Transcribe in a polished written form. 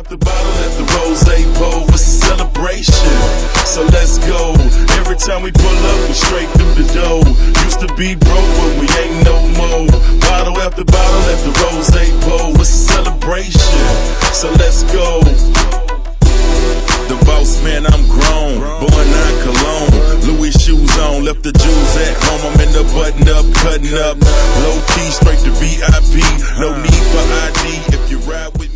after bottle at the Rose Bowl. It's a celebration, so let's go. Every time we pull up, we straight through the door. Used to be broke, but we ain't no more. Bottle after bottle at the Rose Bowl. It's a celebration, so let's go. The boss man, I'm grown, born on cologne, Louis shoes on, left the jewels at home. I'm in the button up, cutting up, low key, straight to VIP. No need for ID if you ride with me.